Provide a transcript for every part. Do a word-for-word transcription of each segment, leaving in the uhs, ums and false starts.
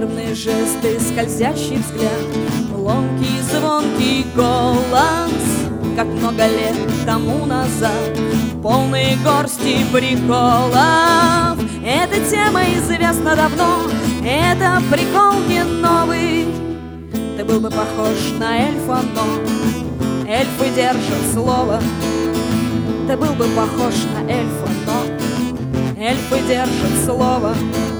нервные жесты, скользящий взгляд, ломкий звонкий голос, как много лет тому назад, полные горсти приколов. Эта тема известна давно, это прикол не новый. Ты был бы похож на эльфа, но эльфы держат слово. Ты был бы похож на эльфа, но эльфы держат слово.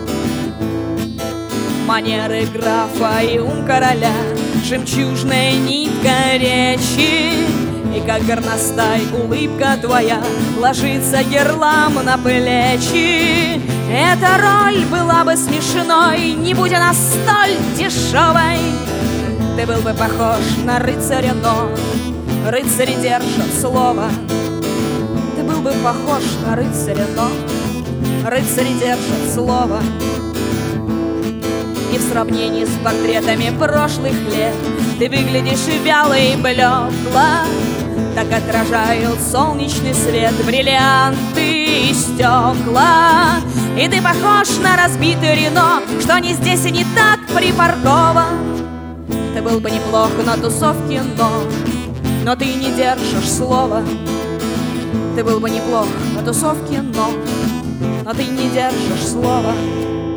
Манеры графа и ум короля, жемчужная нитка речи, и как горностай улыбка твоя ложится герлам на плечи. Эта роль была бы смешной, не будь она столь дешевой. Ты был бы похож на рыцаря, но рыцари держат слово. Ты был бы похож на рыцаря, но рыцари держат слово. И в сравнении с портретами прошлых лет ты выглядишь и вяло, и блекло. Так отражают солнечный свет бриллианты и стекла. И ты похож на разбитый Рено, что не здесь и не так припаркован. Ты был бы неплох на тусовке, но Но ты не держишь слова. Ты был бы неплох на тусовке, но Но ты не держишь слова.